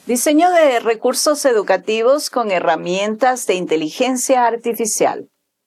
Diseño de recursos educativos con herramientas de inteligencia artificial.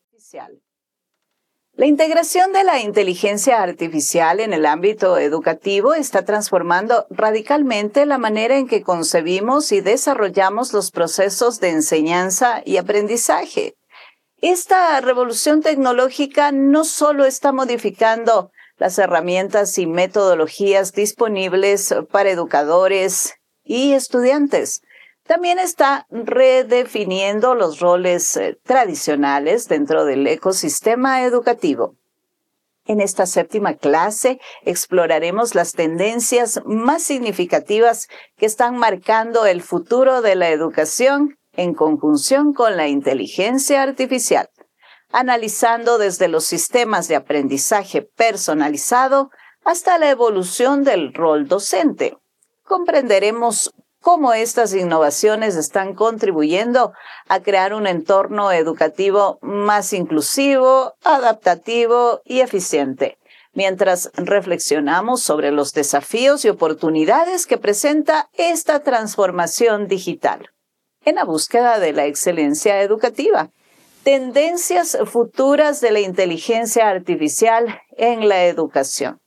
La integración de la inteligencia artificial en el ámbito educativo está transformando radicalmente la manera en que concebimos y desarrollamos los procesos de enseñanza y aprendizaje. Esta revolución tecnológica no solo está modificando las herramientas y metodologías disponibles para educadores y estudiantes, también está redefiniendo los roles tradicionales dentro del ecosistema educativo. En esta séptima clase exploraremos las tendencias más significativas que están marcando el futuro de la educación en conjunción con la inteligencia artificial, analizando desde los sistemas de aprendizaje personalizado hasta la evolución del rol docente. Comprenderemos cómo estas innovaciones están contribuyendo a crear un entorno educativo más inclusivo, adaptativo y eficiente, mientras reflexionamos sobre los desafíos y oportunidades que presenta esta transformación digital. En la búsqueda de la excelencia educativa, tendencias futuras de la inteligencia artificial en la educación.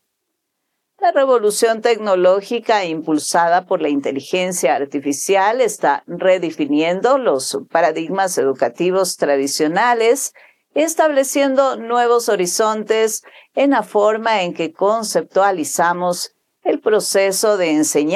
La revolución tecnológica impulsada por la inteligencia artificial está redefiniendo los paradigmas educativos tradicionales, estableciendo nuevos horizontes en la forma en que conceptualizamos el proceso de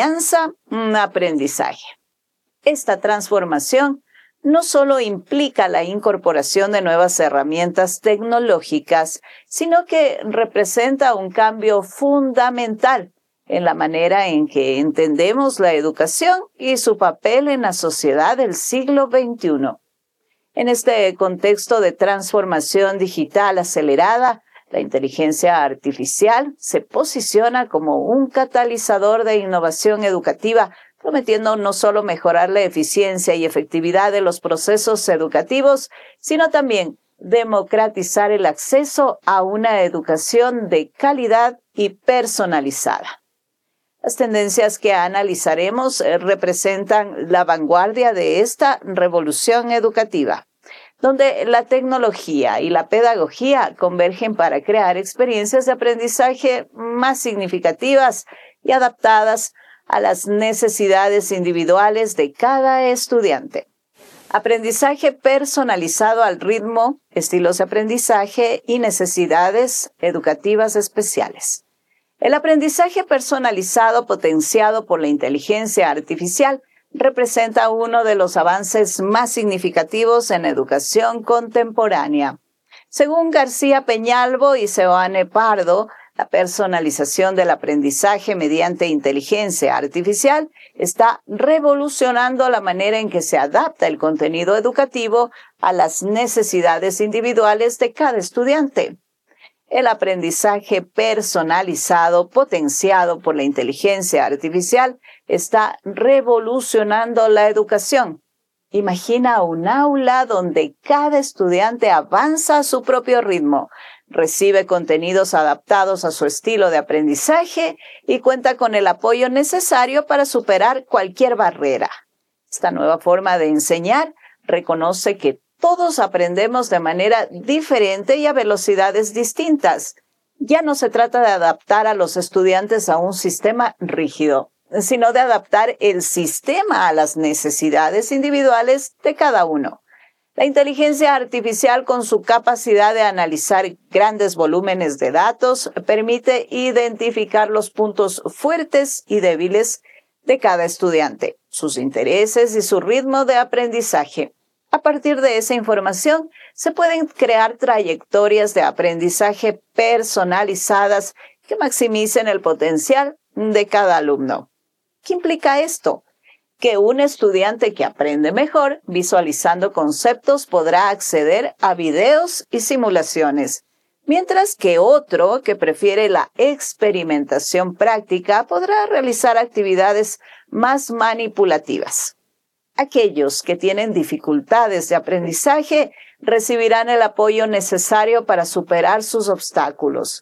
enseñanza-aprendizaje. Esta transformación no solo implica la incorporación de nuevas herramientas tecnológicas, sino que representa un cambio fundamental en la manera en que entendemos la educación y su papel en la sociedad del siglo XXI. En este contexto de transformación digital acelerada, la inteligencia artificial se posiciona como un catalizador de innovación educativa, prometiendo no solo mejorar la eficiencia y efectividad de los procesos educativos, sino también democratizar el acceso a una educación de calidad y personalizada. Las tendencias que analizaremos representan la vanguardia de esta revolución educativa, donde la tecnología y la pedagogía convergen para crear experiencias de aprendizaje más significativas y adaptadas a las necesidades individuales de cada estudiante. Aprendizaje personalizado al ritmo, estilos de aprendizaje y necesidades educativas especiales. El aprendizaje personalizado potenciado por la inteligencia artificial representa uno de los avances más significativos en educación contemporánea. Según García Peñalvo y Seoane Pardo, la personalización del aprendizaje mediante inteligencia artificial está revolucionando la manera en que se adapta el contenido educativo a las necesidades individuales de cada estudiante. El aprendizaje personalizado potenciado por la inteligencia artificial está revolucionando la educación. Imagina un aula donde cada estudiante avanza a su propio ritmo, recibe contenidos adaptados a su estilo de aprendizaje y cuenta con el apoyo necesario para superar cualquier barrera. Esta nueva forma de enseñar reconoce que todos aprendemos de manera diferente y a velocidades distintas. Ya no se trata de adaptar a los estudiantes a un sistema rígido, sino de adaptar el sistema a las necesidades individuales de cada uno. La inteligencia artificial, con su capacidad de analizar grandes volúmenes de datos, permite identificar los puntos fuertes y débiles de cada estudiante, sus intereses y su ritmo de aprendizaje. A partir de esa información, se pueden crear trayectorias de aprendizaje personalizadas que maximicen el potencial de cada alumno. ¿Qué implica esto? Que un estudiante que aprende mejor visualizando conceptos podrá acceder a videos y simulaciones, mientras que otro que prefiere la experimentación práctica podrá realizar actividades más manipulativas. Aquellos que tienen dificultades de aprendizaje recibirán el apoyo necesario para superar sus obstáculos.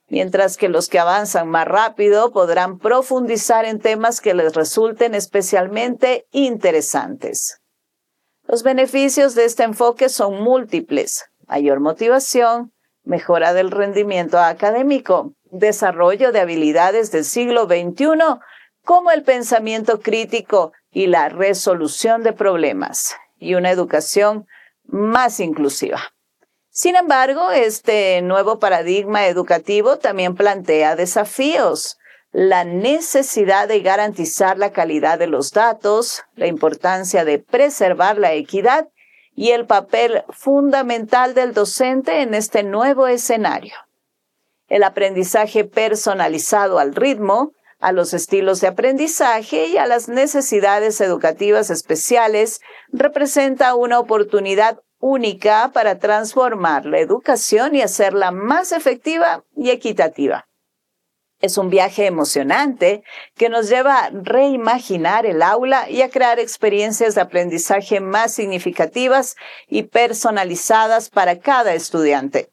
mientras que los que avanzan más rápido podrán profundizar en temas que les resulten especialmente interesantes. Los beneficios de este enfoque son múltiples: mayor motivación, mejora del rendimiento académico, desarrollo de habilidades del siglo XXI como el pensamiento crítico y la resolución de problemas, y una educación más inclusiva. Sin embargo, este nuevo paradigma educativo también plantea desafíos: la necesidad de garantizar la calidad de los datos, la importancia de preservar la equidad y el papel fundamental del docente en este nuevo escenario. El aprendizaje personalizado al ritmo, a los estilos de aprendizaje y a las necesidades educativas especiales representa una oportunidad única para transformar la educación y hacerla más efectiva y equitativa. Es un viaje emocionante que nos lleva a reimaginar el aula y a crear experiencias de aprendizaje más significativas y personalizadas para cada estudiante.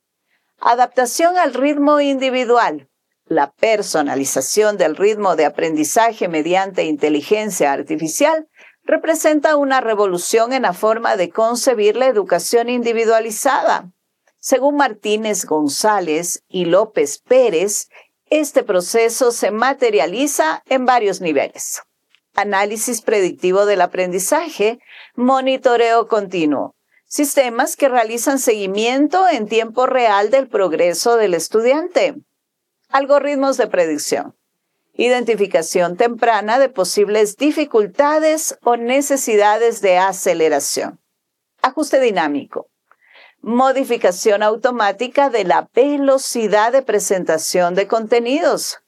Adaptación al ritmo individual. La personalización del ritmo de aprendizaje mediante inteligencia artificial representa una revolución en la forma de concebir la educación individualizada. Según Martínez González y López Pérez, este proceso se materializa en varios niveles: análisis predictivo del aprendizaje, monitoreo continuo, sistemas que realizan seguimiento en tiempo real del progreso del estudiante, algoritmos de predicción, identificación temprana de posibles dificultades o necesidades de aceleración, ajuste dinámico, modificación automática de la velocidad de presentación de contenidos.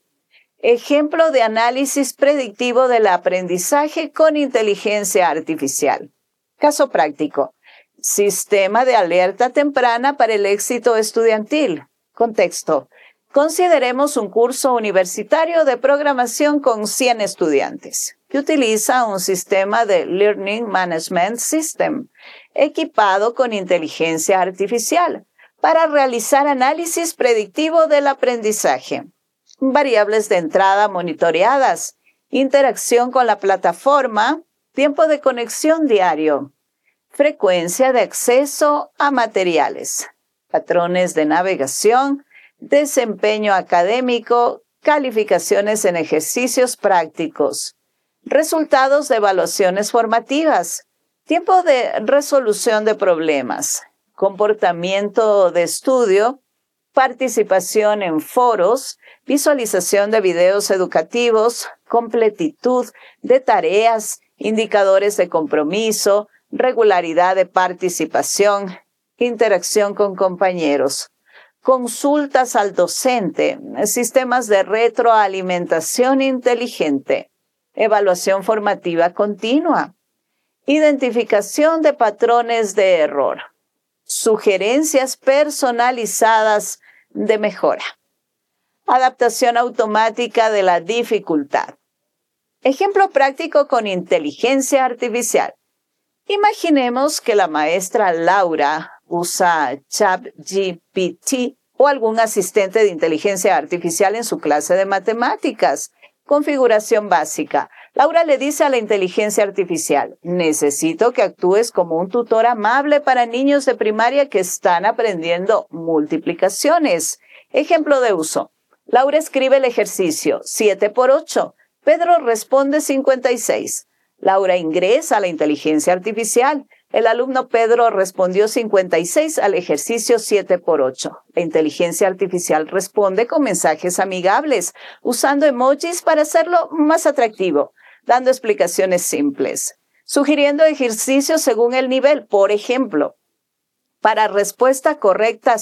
Ejemplo de análisis predictivo del aprendizaje con inteligencia artificial. Caso práctico: sistema de alerta temprana para el éxito estudiantil. Contexto: consideremos un curso universitario de programación con 100 estudiantes, que utiliza un sistema de Learning Management System equipado con inteligencia artificial para realizar análisis predictivo del aprendizaje, variables de entrada monitoreadas, interacción con la plataforma, tiempo de conexión diario, frecuencia de acceso a materiales, patrones de navegación, desempeño académico, calificaciones en ejercicios prácticos, resultados de evaluaciones formativas, tiempo de resolución de problemas, comportamiento de estudio, participación en foros, visualización de videos educativos, completitud de tareas, indicadores de compromiso, regularidad de participación, interacción con compañeros, consultas al docente, sistemas de retroalimentación inteligente, evaluación formativa continua, identificación de patrones de error, sugerencias personalizadas de mejora, adaptación automática de la dificultad. Ejemplo práctico con inteligencia artificial. Imaginemos que la maestra Laura usa ChatGPT o algún asistente de inteligencia artificial en su clase de matemáticas. Configuración básica. Laura le dice a la inteligencia artificial: necesito que actúes como un tutor amable para niños de primaria que están aprendiendo multiplicaciones. Ejemplo de uso. Laura escribe el ejercicio 7 por 8. Pedro responde 56. Laura ingresa a la inteligencia artificial. El alumno Pedro respondió 56 al ejercicio 7 por 8. La inteligencia artificial responde con mensajes amigables, usando emojis para hacerlo más atractivo, dando explicaciones simples, sugiriendo ejercicios según el nivel. Por ejemplo, para respuesta correcta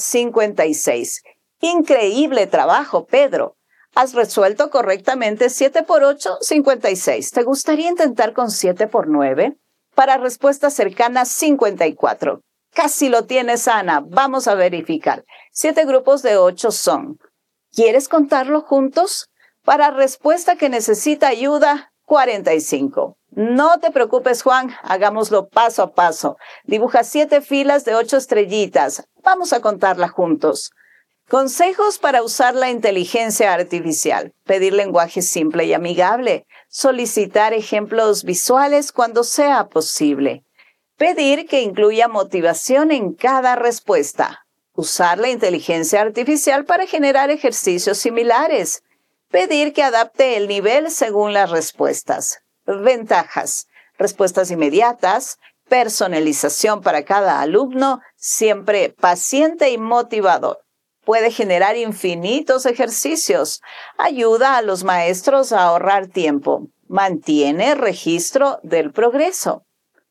56. Increíble trabajo, Pedro. Has resuelto correctamente 7 por 8, 56. ¿Te gustaría intentar con 7 por 9? Para respuesta cercana 54. Casi lo tienes, Ana. Vamos a verificar. 7 grupos de 8 son. ¿Quieres contarlo juntos? Para respuesta que necesita ayuda, 45. No te preocupes, Juan. Hagámoslo paso a paso. Dibuja 7 filas de 8 estrellitas. Vamos a contarla juntos. Consejos para usar la inteligencia artificial. Pedir lenguaje simple y amigable. Solicitar ejemplos visuales cuando sea posible. Pedir que incluya motivación en cada respuesta. Usar la inteligencia artificial para generar ejercicios similares. Pedir que adapte el nivel según las respuestas. Ventajas. Respuestas inmediatas. Personalización para cada alumno. Siempre paciente y motivador. Puede generar infinitos ejercicios. Ayuda a los maestros a ahorrar tiempo. Mantiene registro del progreso.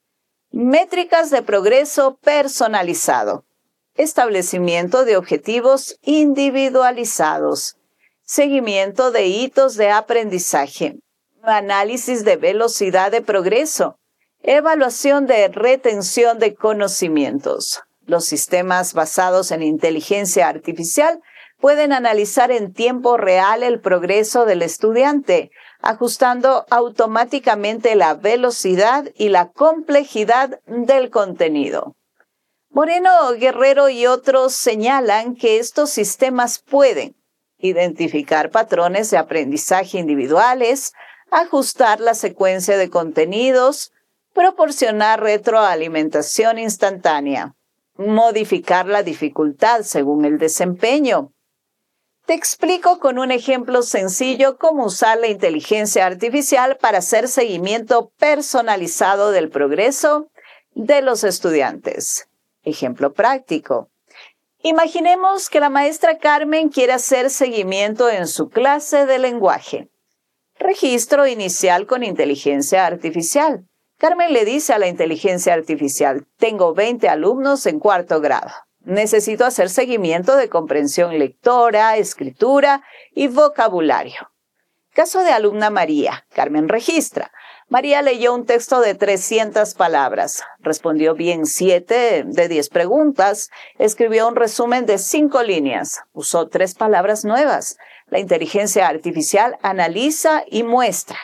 Métricas de progreso personalizado. Establecimiento de objetivos individualizados. Seguimiento de hitos de aprendizaje. Análisis de velocidad de progreso. Evaluación de retención de conocimientos. Los sistemas basados en inteligencia artificial pueden analizar en tiempo real el progreso del estudiante, ajustando automáticamente la velocidad y la complejidad del contenido. Moreno, Guerrero y otros señalan que estos sistemas pueden identificar patrones de aprendizaje individuales, ajustar la secuencia de contenidos, proporcionar retroalimentación instantánea, modificar la dificultad según el desempeño. Te explico con un ejemplo sencillo cómo usar la inteligencia artificial para hacer seguimiento personalizado del progreso de los estudiantes. Ejemplo práctico. Imaginemos que la maestra Carmen quiere hacer seguimiento en su clase de lenguaje. Registro inicial con inteligencia artificial. Carmen le dice a la inteligencia artificial, tengo 20 alumnos en 4º grado. Necesito hacer seguimiento de comprensión lectora, escritura y vocabulario. Caso de alumna María. Carmen registra. María leyó un texto de 300 palabras. Respondió bien 7 de 10 preguntas. Escribió un resumen de 5 líneas. Usó 3 palabras nuevas. La inteligencia artificial analiza y muestra.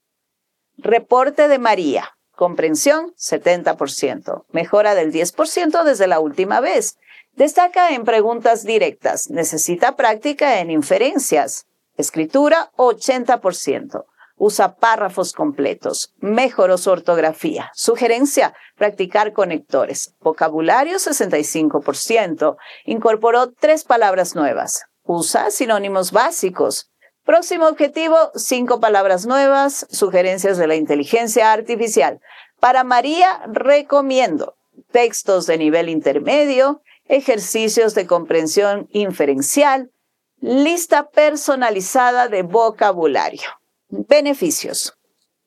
Reporte de María. Comprensión, 70%. Mejora del 10% desde la última vez. Destaca en preguntas directas. Necesita práctica en inferencias. Escritura, 80%. Usa párrafos completos. Mejoró su ortografía. Sugerencia, practicar conectores. Vocabulario, 65%. Incorporó 3 palabras nuevas. Usa sinónimos básicos. Próximo objetivo, 5 palabras nuevas, sugerencias de la inteligencia artificial. Para María, recomiendo textos de nivel intermedio, ejercicios de comprensión inferencial, lista personalizada de vocabulario. Beneficios.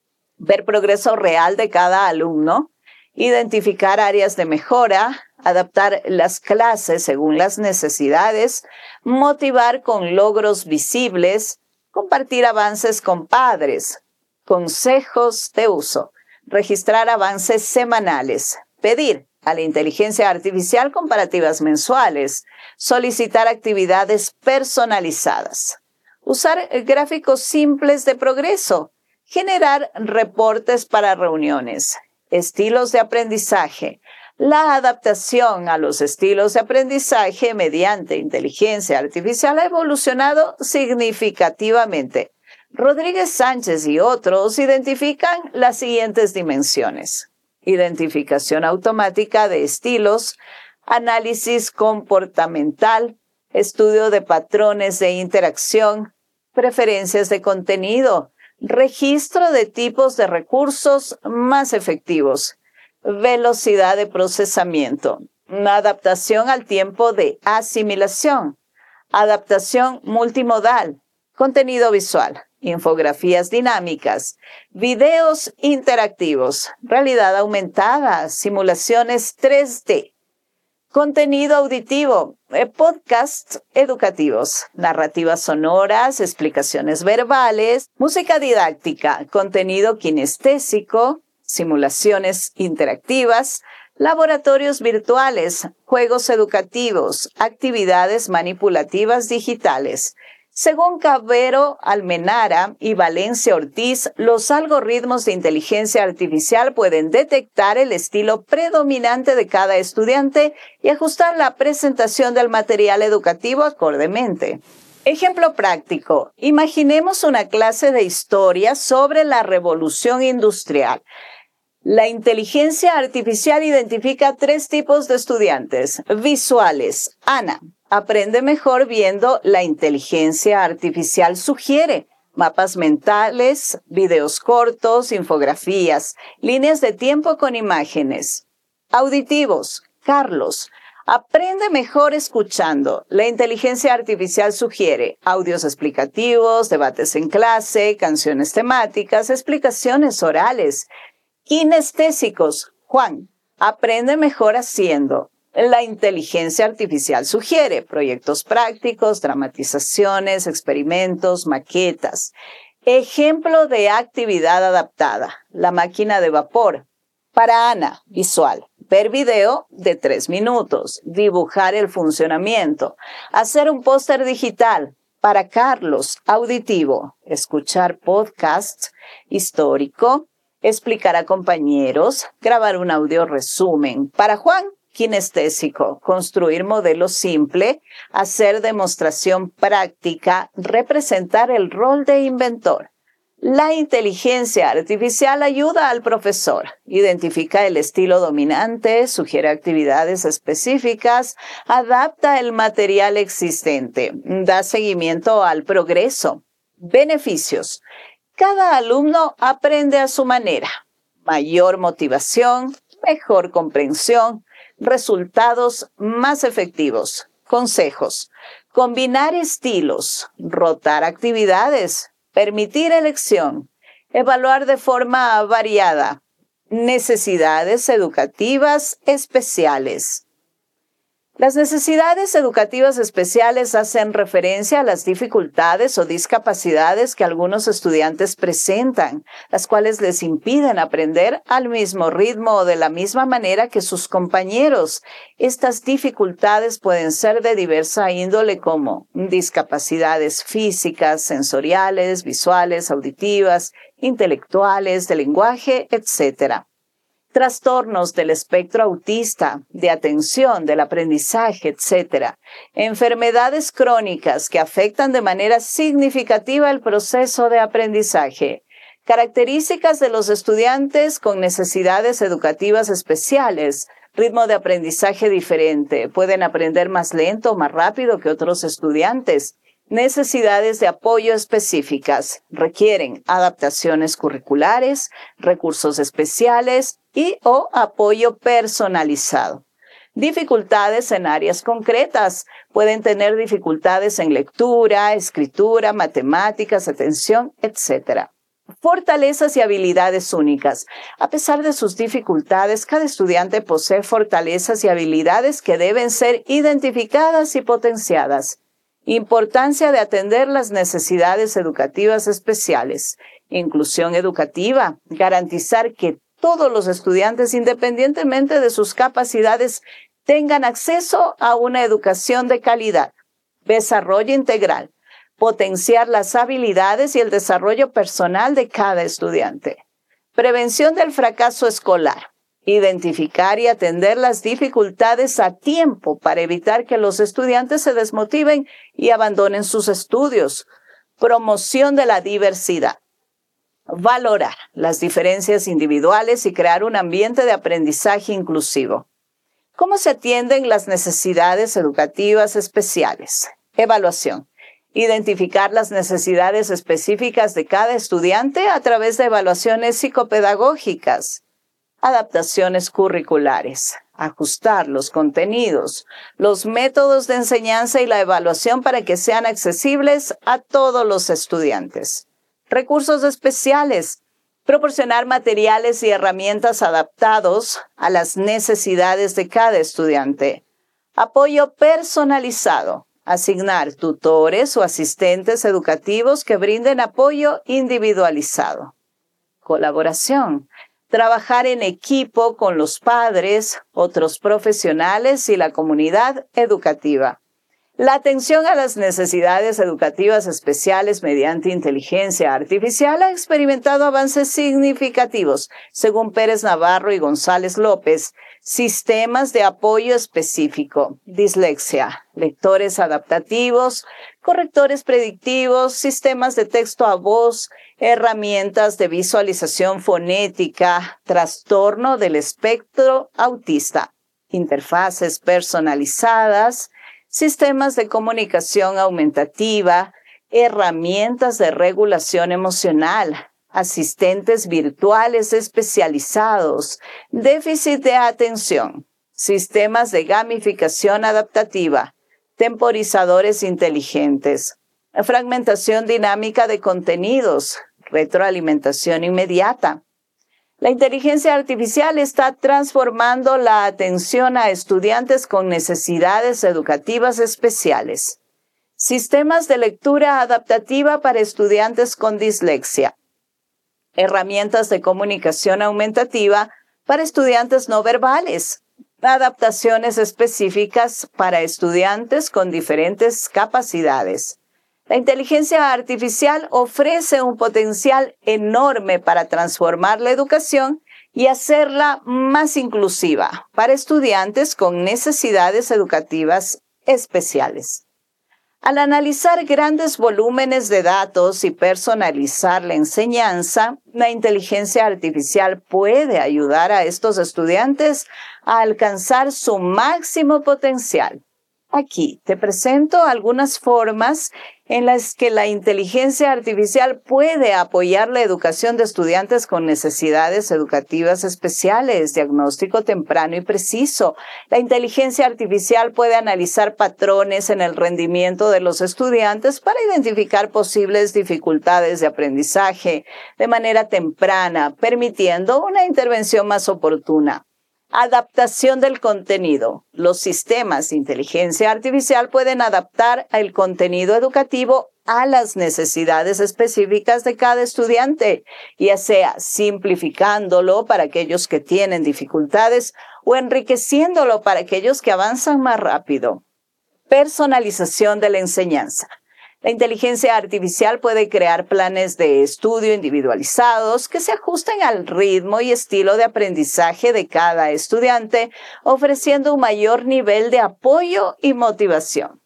Ver progreso real de cada alumno, identificar áreas de mejora, adaptar las clases según las necesidades, motivar con logros visibles, compartir avances con padres, consejos de uso, registrar avances semanales, pedir a la inteligencia artificial comparativas mensuales, solicitar actividades personalizadas, usar gráficos simples de progreso, generar reportes para reuniones, estilos de aprendizaje. La adaptación a los estilos de aprendizaje mediante inteligencia artificial ha evolucionado significativamente. Rodríguez Sánchez y otros identifican las siguientes dimensiones: identificación automática de estilos, análisis comportamental, estudio de patrones de interacción, preferencias de contenido, registro de tipos de recursos más efectivos, velocidad de procesamiento, adaptación al tiempo de asimilación, adaptación multimodal, contenido visual, infografías dinámicas, videos interactivos, realidad aumentada, simulaciones 3D, contenido auditivo, podcasts educativos, narrativas sonoras, explicaciones verbales, música didáctica, contenido kinestésico, simulaciones interactivas, laboratorios virtuales, juegos educativos, actividades manipulativas digitales, Según Cabero Almenara y Valencia Ortiz, los algoritmos de inteligencia artificial pueden detectar el estilo predominante de cada estudiante y ajustar la presentación del material educativo acordemente. Ejemplo práctico. Imaginemos una clase de historia sobre la revolución industrial. La inteligencia artificial identifica 3 tipos de estudiantes. Visuales. Ana aprende mejor viendo. La inteligencia artificial sugiere mapas mentales, videos cortos, infografías, líneas de tiempo con imágenes. Auditivos. Carlos aprende mejor escuchando. La inteligencia artificial sugiere audios explicativos, debates en clase, canciones temáticas, explicaciones orales. Kinestésicos. Juan aprende mejor haciendo. La inteligencia artificial sugiere proyectos prácticos, dramatizaciones, experimentos, maquetas. Ejemplo de actividad adaptada. La máquina de vapor. Para Ana, visual. Ver video de 3 minutos. Dibujar el funcionamiento. Hacer un póster digital. Para Carlos, auditivo. Escuchar podcast histórico. Explicar a compañeros, grabar un audio resumen. Para Juan, kinestésico, construir modelo simple, hacer demostración práctica, representar el rol de inventor. La inteligencia artificial ayuda al profesor, identifica el estilo dominante, sugiere actividades específicas, adapta el material existente, da seguimiento al progreso. Beneficios. Cada alumno aprende a su manera. Mayor motivación, mejor comprensión, resultados más efectivos. Consejos. Combinar estilos, rotar actividades, permitir elección, evaluar de forma variada. Necesidades educativas especiales. Las necesidades educativas especiales hacen referencia a las dificultades o discapacidades que algunos estudiantes presentan, las cuales les impiden aprender al mismo ritmo o de la misma manera que sus compañeros. Estas dificultades pueden ser de diversa índole como discapacidades físicas, sensoriales, visuales, auditivas, intelectuales, de lenguaje, etc. Trastornos del espectro autista, de atención, del aprendizaje, etc. Enfermedades crónicas que afectan de manera significativa el proceso de aprendizaje. Características de los estudiantes con necesidades educativas especiales. Ritmo de aprendizaje diferente. Pueden aprender más lento o más rápido que otros estudiantes. Necesidades de apoyo específicas. Requieren adaptaciones curriculares, recursos especiales y/o apoyo personalizado. Dificultades en áreas concretas. Pueden tener dificultades en lectura, escritura, matemáticas, atención, etc. Fortalezas y habilidades únicas. A pesar de sus dificultades, cada estudiante posee fortalezas y habilidades que deben ser identificadas y potenciadas. Importancia de atender las necesidades educativas especiales. Inclusión educativa. Garantizar que todos los estudiantes, independientemente de sus capacidades, tengan acceso a una educación de calidad. Desarrollo integral. Potenciar las habilidades y el desarrollo personal de cada estudiante. Prevención del fracaso escolar. Identificar y atender las dificultades a tiempo para evitar que los estudiantes se desmotiven y abandonen sus estudios. Promoción de la diversidad. Valorar las diferencias individuales y crear un ambiente de aprendizaje inclusivo. ¿Cómo se atienden las necesidades educativas especiales? Evaluación. Identificar las necesidades específicas de cada estudiante a través de evaluaciones psicopedagógicas. Adaptaciones curriculares. Ajustar los contenidos, los métodos de enseñanza y la evaluación para que sean accesibles a todos los estudiantes. Recursos especiales. Proporcionar materiales y herramientas adaptados a las necesidades de cada estudiante. Apoyo personalizado. Asignar tutores o asistentes educativos que brinden apoyo individualizado. Colaboración. Trabajar en equipo con los padres, otros profesionales y la comunidad educativa. La atención a las necesidades educativas especiales mediante inteligencia artificial ha experimentado avances significativos, según Pérez Navarro y González López. Sistemas de apoyo específico, dislexia, lectores adaptativos, correctores predictivos, sistemas de texto a voz, herramientas de visualización fonética, trastorno del espectro autista, interfaces personalizadas, sistemas de comunicación aumentativa, herramientas de regulación emocional, asistentes virtuales especializados, déficit de atención, sistemas de gamificación adaptativa, temporizadores inteligentes, fragmentación dinámica de contenidos, retroalimentación inmediata. La inteligencia artificial está transformando la atención a estudiantes con necesidades educativas especiales. Sistemas de lectura adaptativa para estudiantes con dislexia. Herramientas de comunicación aumentativa para estudiantes no verbales. Adaptaciones específicas para estudiantes con diferentes capacidades. La inteligencia artificial ofrece un potencial enorme para transformar la educación y hacerla más inclusiva para estudiantes con necesidades educativas especiales. Al analizar grandes volúmenes de datos y personalizar la enseñanza, la inteligencia artificial puede ayudar a estos estudiantes a alcanzar su máximo potencial. Aquí te presento algunas formas en las que la inteligencia artificial puede apoyar la educación de estudiantes con necesidades educativas especiales, diagnóstico temprano y preciso. La inteligencia artificial puede analizar patrones en el rendimiento de los estudiantes para identificar posibles dificultades de aprendizaje de manera temprana, permitiendo una intervención más oportuna. Adaptación del contenido. Los sistemas de inteligencia artificial pueden adaptar el contenido educativo a las necesidades específicas de cada estudiante, ya sea simplificándolo para aquellos que tienen dificultades o enriqueciéndolo para aquellos que avanzan más rápido. Personalización de la enseñanza. La inteligencia artificial puede crear planes de estudio individualizados que se ajusten al ritmo y estilo de aprendizaje de cada estudiante, ofreciendo un mayor nivel de apoyo y motivación.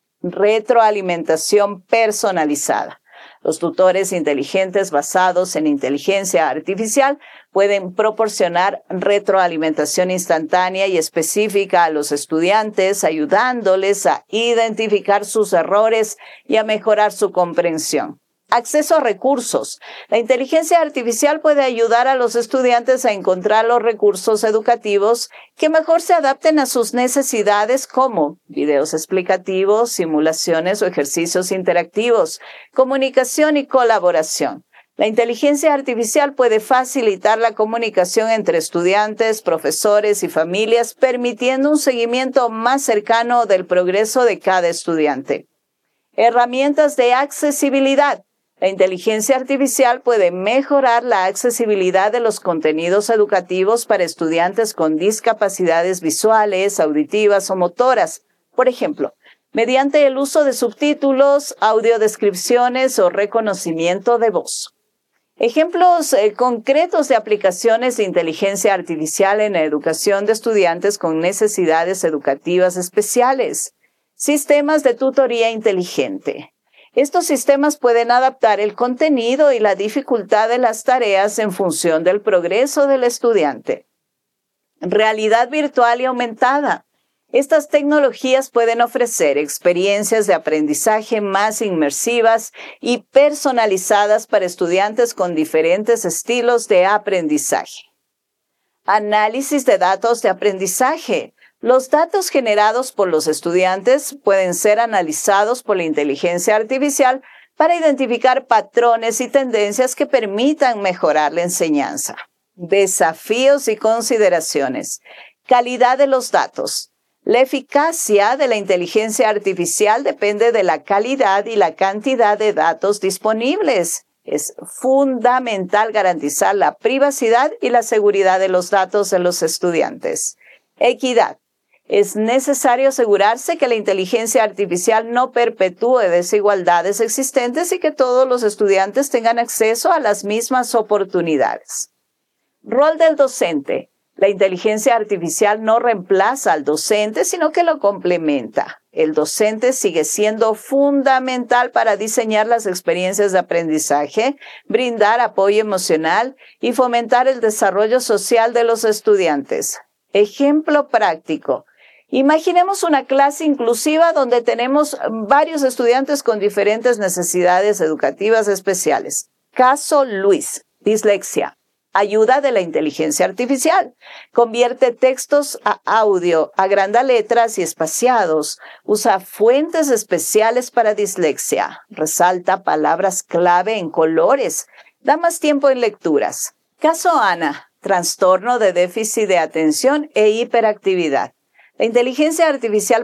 Retroalimentación personalizada. Los tutores inteligentes basados en inteligencia artificial pueden proporcionar retroalimentación instantánea y específica a los estudiantes, ayudándoles a identificar sus errores y a mejorar su comprensión. Acceso a recursos. La inteligencia artificial puede ayudar a los estudiantes a encontrar los recursos educativos que mejor se adapten a sus necesidades, como videos explicativos, simulaciones o ejercicios interactivos, comunicación y colaboración. La inteligencia artificial puede facilitar la comunicación entre estudiantes, profesores y familias, permitiendo un seguimiento más cercano del progreso de cada estudiante. Herramientas de accesibilidad. La inteligencia artificial puede mejorar la accesibilidad de los contenidos educativos para estudiantes con discapacidades visuales, auditivas o motoras. Por ejemplo, mediante el uso de subtítulos, audiodescripciones o reconocimiento de voz. Ejemplos concretos de aplicaciones de inteligencia artificial en la educación de estudiantes con necesidades educativas especiales. Sistemas de tutoría inteligente. Estos sistemas pueden adaptar el contenido y la dificultad de las tareas en función del progreso del estudiante. Realidad virtual y aumentada. Estas tecnologías pueden ofrecer experiencias de aprendizaje más inmersivas y personalizadas para estudiantes con diferentes estilos de aprendizaje. Análisis de datos de aprendizaje. Los datos generados por los estudiantes pueden ser analizados por la inteligencia artificial para identificar patrones y tendencias que permitan mejorar la enseñanza. Desafíos y consideraciones. Calidad de los datos. La eficacia de la inteligencia artificial depende de la calidad y la cantidad de datos disponibles. Es fundamental garantizar la privacidad y la seguridad de los datos de los estudiantes. Equidad. Es necesario asegurarse que la inteligencia artificial no perpetúe desigualdades existentes y que todos los estudiantes tengan acceso a las mismas oportunidades. Rol del docente. La inteligencia artificial no reemplaza al docente, sino que lo complementa. El docente sigue siendo fundamental para diseñar las experiencias de aprendizaje, brindar apoyo emocional y fomentar el desarrollo social de los estudiantes. Ejemplo práctico. Imaginemos una clase inclusiva donde tenemos varios estudiantes con diferentes necesidades educativas especiales. Caso Luis, dislexia. Ayuda de la inteligencia artificial. Convierte textos a audio, agranda letras y espaciados. Usa fuentes especiales para dislexia. Resalta palabras clave en colores. Da más tiempo en lecturas. Caso Ana. Trastorno de déficit de atención e hiperactividad. La inteligencia artificial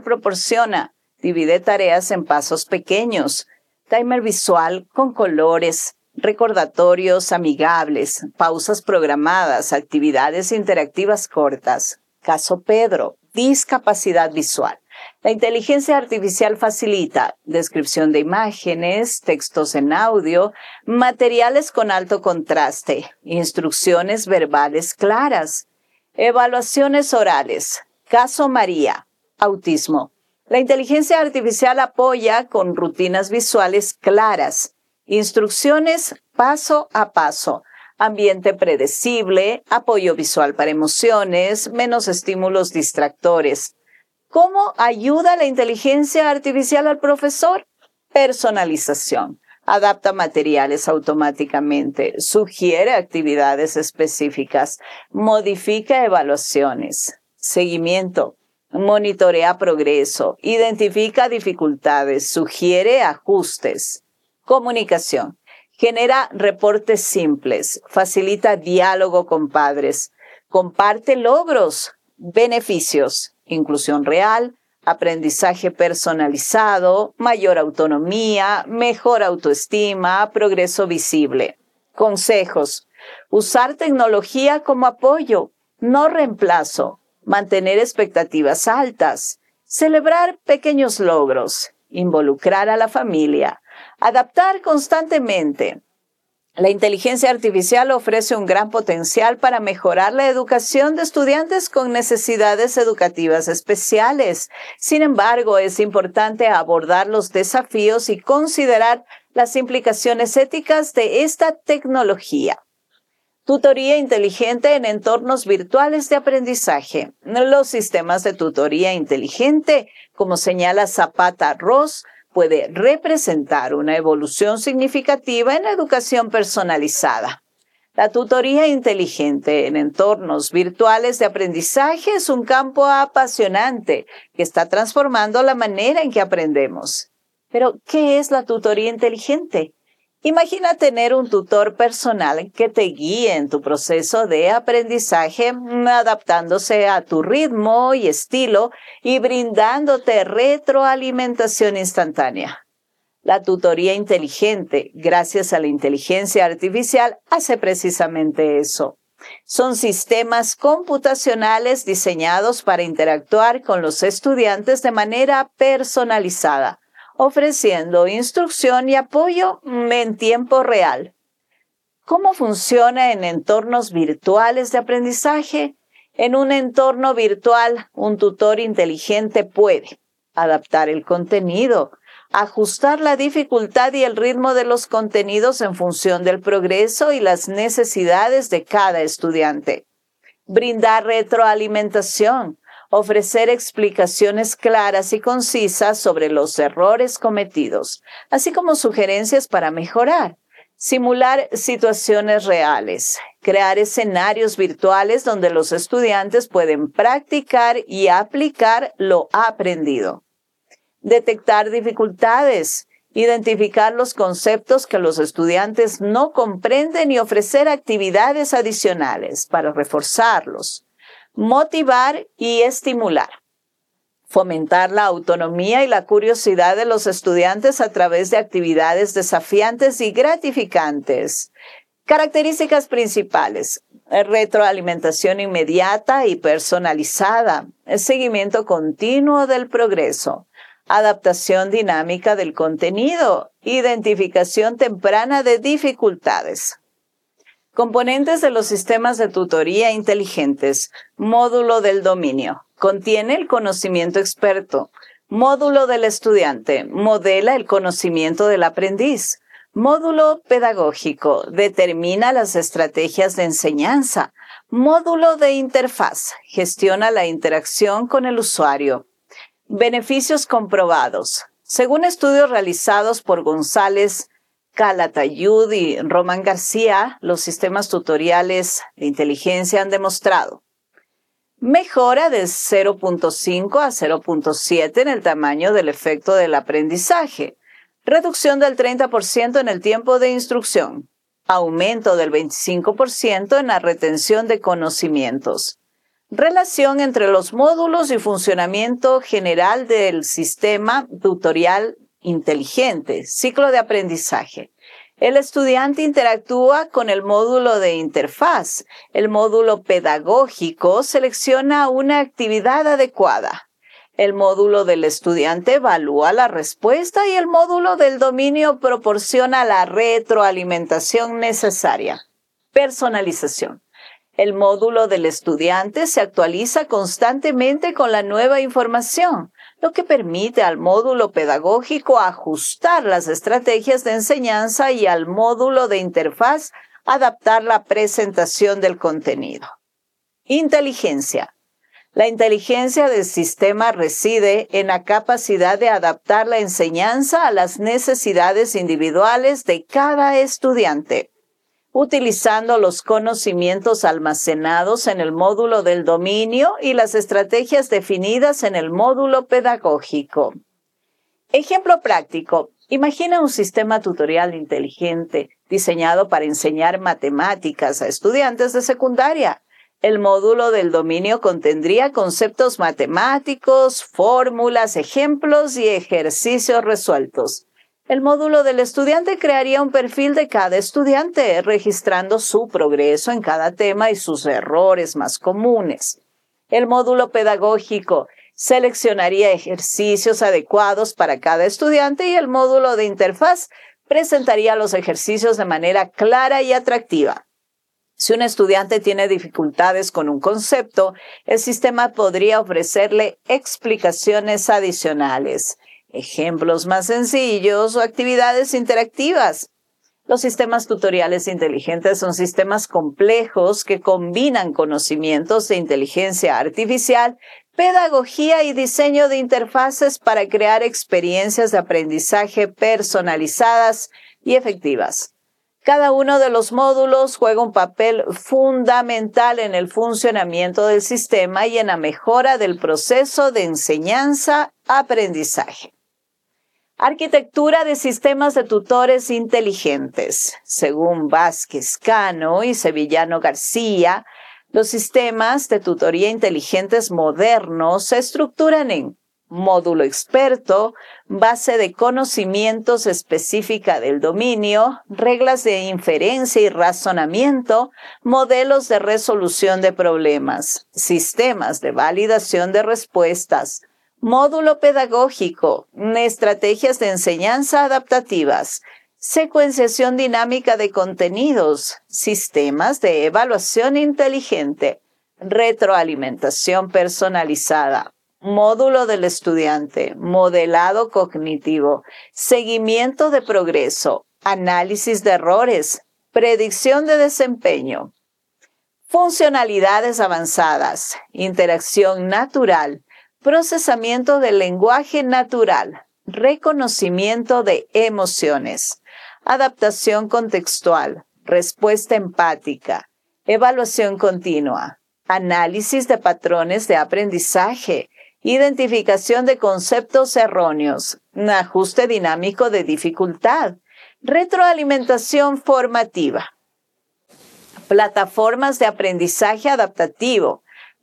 divide tareas en pasos pequeños. Timer visual con colores. Recordatorios amigables, pausas programadas, actividades interactivas cortas. Caso Pedro, discapacidad visual. La inteligencia artificial facilita descripción de imágenes, textos en audio, materiales con alto contraste, instrucciones verbales claras, evaluaciones orales. Caso María, autismo. La inteligencia artificial apoya con rutinas visuales claras, instrucciones paso a paso, ambiente predecible, apoyo visual para emociones, menos estímulos distractores. ¿Cómo ayuda la inteligencia artificial al profesor? Personalización. Adapta materiales automáticamente, sugiere actividades específicas, modifica evaluaciones. Seguimiento. Monitorea progreso, identifica dificultades, sugiere ajustes. Comunicación. Genera reportes simples, facilita diálogo con padres, comparte logros, beneficios, inclusión real, aprendizaje personalizado, mayor autonomía, mejor autoestima, progreso visible. Consejos. Usar tecnología como apoyo, no reemplazo. Mantener expectativas altas. Celebrar pequeños logros. Involucrar a la familia. Adaptar constantemente. La inteligencia artificial ofrece un gran potencial para mejorar la educación de estudiantes con necesidades educativas especiales. Sin embargo, es importante abordar los desafíos y considerar las implicaciones éticas de esta tecnología. Tutoría inteligente en entornos virtuales de aprendizaje. Los sistemas de tutoría inteligente, como señala Zapata-Ross, puede representar una evolución significativa en la educación personalizada. La tutoría inteligente en entornos virtuales de aprendizaje es un campo apasionante que está transformando la manera en que aprendemos. Pero, ¿qué es la tutoría inteligente? Imagina tener un tutor personal que te guíe en tu proceso de aprendizaje, adaptándose a tu ritmo y estilo y brindándote retroalimentación instantánea. La tutoría inteligente, gracias a la inteligencia artificial, hace precisamente eso. Son sistemas computacionales diseñados para interactuar con los estudiantes de manera personalizada, ofreciendo instrucción y apoyo en tiempo real. ¿Cómo funciona en entornos virtuales de aprendizaje? En un entorno virtual, un tutor inteligente puede adaptar el contenido, ajustar la dificultad y el ritmo de los contenidos en función del progreso y las necesidades de cada estudiante, brindar retroalimentación, ofrecer explicaciones claras y concisas sobre los errores cometidos, así como sugerencias para mejorar, simular situaciones reales, crear escenarios virtuales donde los estudiantes pueden practicar y aplicar lo aprendido, detectar dificultades, identificar los conceptos que los estudiantes no comprenden y ofrecer actividades adicionales para reforzarlos, motivar y estimular. Fomentar la autonomía y la curiosidad de los estudiantes a través de actividades desafiantes y gratificantes. Características principales: retroalimentación inmediata y personalizada, seguimiento continuo del progreso, adaptación dinámica del contenido, identificación temprana de dificultades. Componentes de los sistemas de tutoría inteligentes. Módulo del dominio. Contiene el conocimiento experto. Módulo del estudiante. Modela el conocimiento del aprendiz. Módulo pedagógico. Determina las estrategias de enseñanza. Módulo de interfaz. Gestiona la interacción con el usuario. Beneficios comprobados. Según estudios realizados por González, Calatayud y Román García, los sistemas tutoriales de inteligencia han demostrado mejora de 0.5 a 0.7 en el tamaño del efecto del aprendizaje, reducción del 30% en el tiempo de instrucción, aumento del 25% en la retención de conocimientos, relación entre los módulos y funcionamiento general del sistema tutorial inteligente, ciclo de aprendizaje. El estudiante interactúa con el módulo de interfaz. El módulo pedagógico selecciona una actividad adecuada. El módulo del estudiante evalúa la respuesta y el módulo del dominio proporciona la retroalimentación necesaria. Personalización. El módulo del estudiante se actualiza constantemente con la nueva información, lo que permite al módulo pedagógico ajustar las estrategias de enseñanza y al módulo de interfaz adaptar la presentación del contenido. Inteligencia. La inteligencia del sistema reside en la capacidad de adaptar la enseñanza a las necesidades individuales de cada estudiante, utilizando los conocimientos almacenados en el módulo del dominio y las estrategias definidas en el módulo pedagógico. Ejemplo práctico. Imagina un sistema tutorial inteligente diseñado para enseñar matemáticas a estudiantes de secundaria. El módulo del dominio contendría conceptos matemáticos, fórmulas, ejemplos y ejercicios resueltos. El módulo del estudiante crearía un perfil de cada estudiante, registrando su progreso en cada tema y sus errores más comunes. El módulo pedagógico seleccionaría ejercicios adecuados para cada estudiante y el módulo de interfaz presentaría los ejercicios de manera clara y atractiva. Si un estudiante tiene dificultades con un concepto, el sistema podría ofrecerle explicaciones adicionales, ejemplos más sencillos o actividades interactivas. Los sistemas tutoriales inteligentes son sistemas complejos que combinan conocimientos de inteligencia artificial, pedagogía y diseño de interfaces para crear experiencias de aprendizaje personalizadas y efectivas. Cada uno de los módulos juega un papel fundamental en el funcionamiento del sistema y en la mejora del proceso de enseñanza-aprendizaje. Arquitectura de sistemas de tutores inteligentes. Según Vázquez Cano y Sevillano García, los sistemas de tutoría inteligentes modernos se estructuran en módulo experto, base de conocimientos específica del dominio, reglas de inferencia y razonamiento, modelos de resolución de problemas, sistemas de validación de respuestas, módulo pedagógico, estrategias de enseñanza adaptativas, secuenciación dinámica de contenidos, sistemas de evaluación inteligente, retroalimentación personalizada, módulo del estudiante, modelado cognitivo, seguimiento de progreso, análisis de errores, predicción de desempeño, funcionalidades avanzadas, interacción natural, procesamiento del lenguaje natural, reconocimiento de emociones, adaptación contextual, respuesta empática, evaluación continua, análisis de patrones de aprendizaje, identificación de conceptos erróneos, ajuste dinámico de dificultad, retroalimentación formativa, plataformas de aprendizaje adaptativo,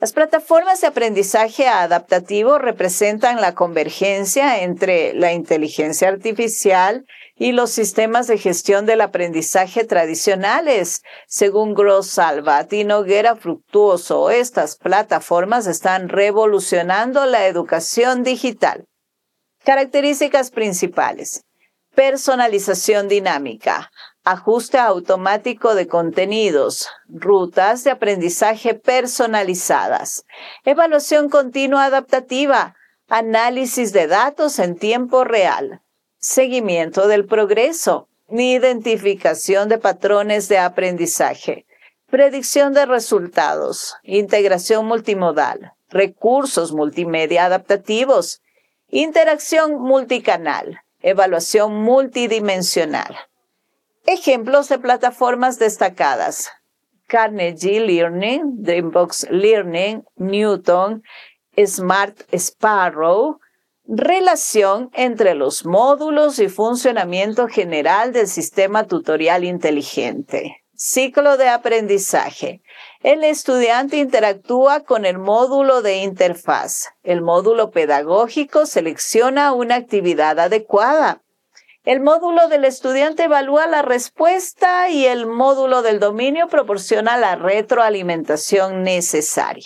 Las plataformas de aprendizaje adaptativo representan la convergencia entre la inteligencia artificial y los sistemas de gestión del aprendizaje tradicionales. Según Gross, Salvat y Noguera Fructuoso, estas plataformas están revolucionando la educación digital. Características principales: personalización dinámica, ajuste automático de contenidos, rutas de aprendizaje personalizadas, evaluación continua adaptativa, análisis de datos en tiempo real, seguimiento del progreso, identificación de patrones de aprendizaje, predicción de resultados, integración multimodal, recursos multimedia adaptativos, interacción multicanal, evaluación multidimensional. Ejemplos de plataformas destacadas: Carnegie Learning, Dreambox Learning, Newton, Smart Sparrow. Relación entre los módulos y funcionamiento general del sistema tutorial inteligente. Ciclo de aprendizaje. El estudiante interactúa con el módulo de interfaz. El módulo pedagógico selecciona una actividad adecuada. El módulo del estudiante evalúa la respuesta y el módulo del dominio proporciona la retroalimentación necesaria.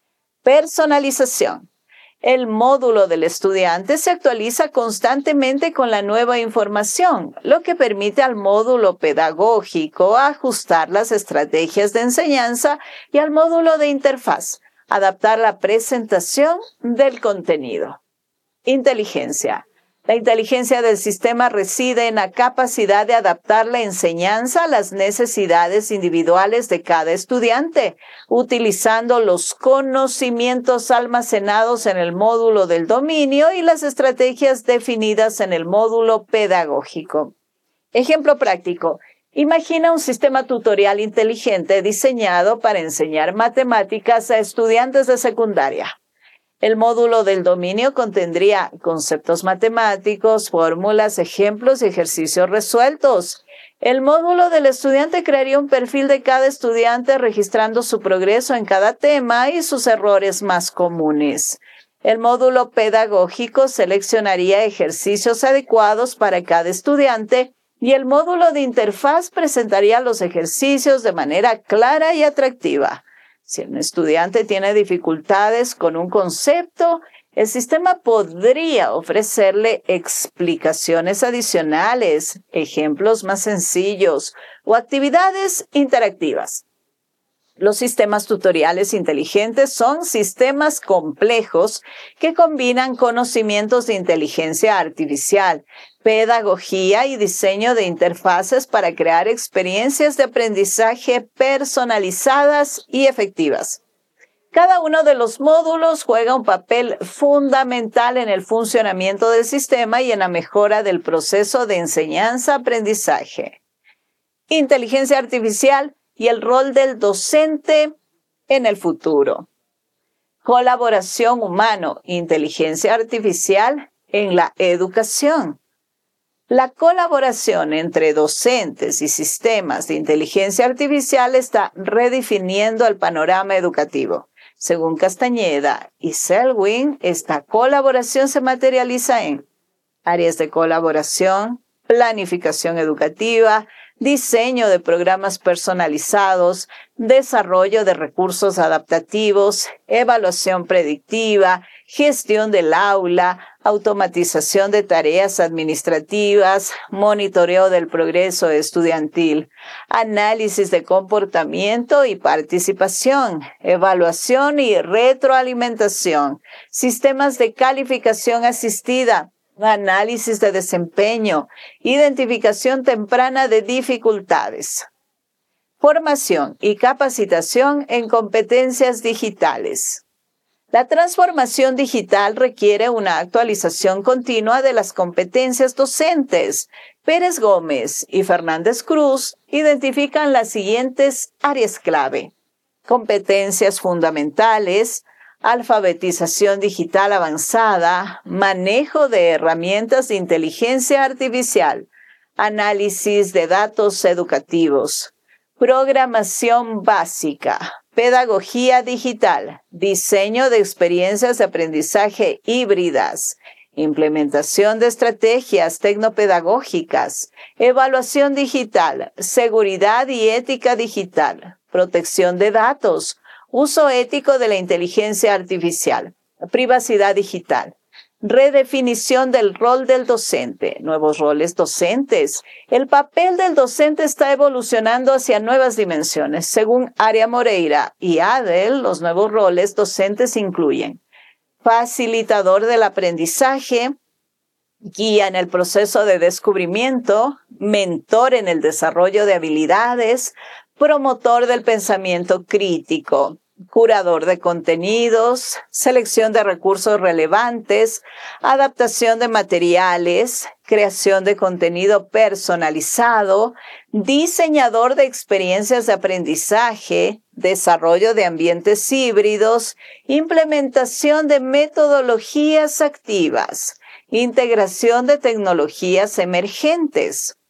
Personalización. El módulo del estudiante se actualiza constantemente con la nueva información, lo que permite al módulo pedagógico ajustar las estrategias de enseñanza y al módulo de interfaz adaptar la presentación del contenido. Inteligencia. La inteligencia del sistema reside en la capacidad de adaptar la enseñanza a las necesidades individuales de cada estudiante, utilizando los conocimientos almacenados en el módulo del dominio y las estrategias definidas en el módulo pedagógico. Ejemplo práctico. Imagina un sistema tutorial inteligente diseñado para enseñar matemáticas a estudiantes de secundaria. El módulo del dominio contendría conceptos matemáticos, fórmulas, ejemplos y ejercicios resueltos. El módulo del estudiante crearía un perfil de cada estudiante registrando su progreso en cada tema y sus errores más comunes. El módulo pedagógico seleccionaría ejercicios adecuados para cada estudiante y el módulo de interfaz presentaría los ejercicios de manera clara y atractiva. Si un estudiante tiene dificultades con un concepto, el sistema podría ofrecerle explicaciones adicionales, ejemplos más sencillos o actividades interactivas. Los sistemas tutoriales inteligentes son sistemas complejos que combinan conocimientos de inteligencia artificial, pedagogía y diseño de interfaces para crear experiencias de aprendizaje personalizadas y efectivas. Cada uno de los módulos juega un papel fundamental en el funcionamiento del sistema y en la mejora del proceso de enseñanza-aprendizaje. Inteligencia artificial y el rol del docente en el futuro. Colaboración humano-inteligencia artificial en la educación. La colaboración entre docentes y sistemas de inteligencia artificial está redefiniendo el panorama educativo. Según Castañeda y Selwyn, esta colaboración se materializa en áreas de colaboración, planificación educativa, diseño de programas personalizados, desarrollo de recursos adaptativos, evaluación predictiva, gestión del aula, automatización de tareas administrativas, monitoreo del progreso estudiantil, análisis de comportamiento y participación, evaluación y retroalimentación, sistemas de calificación asistida, análisis de desempeño, identificación temprana de dificultades. Formación y capacitación en competencias digitales. La transformación digital requiere una actualización continua de las competencias docentes. Pérez Gómez y Fernández Cruz identifican las siguientes áreas clave: competencias fundamentales, alfabetización digital avanzada, manejo de herramientas de inteligencia artificial, análisis de datos educativos, programación básica, pedagogía digital, diseño de experiencias de aprendizaje híbridas, implementación de estrategias tecnopedagógicas, evaluación digital, seguridad y ética digital, protección de datos, uso ético de la inteligencia artificial, privacidad digital. Redefinición del rol del docente, nuevos roles docentes. El papel del docente está evolucionando hacia nuevas dimensiones. Según Aria Moreira y Adel, los nuevos roles docentes incluyen facilitador del aprendizaje, guía en el proceso de descubrimiento, mentor en el desarrollo de habilidades, promotor del pensamiento crítico, curador de contenidos, selección de recursos relevantes, adaptación de materiales, creación de contenido personalizado, diseñador de experiencias de aprendizaje, desarrollo de ambientes híbridos, implementación de metodologías activas, integración de tecnologías emergentes.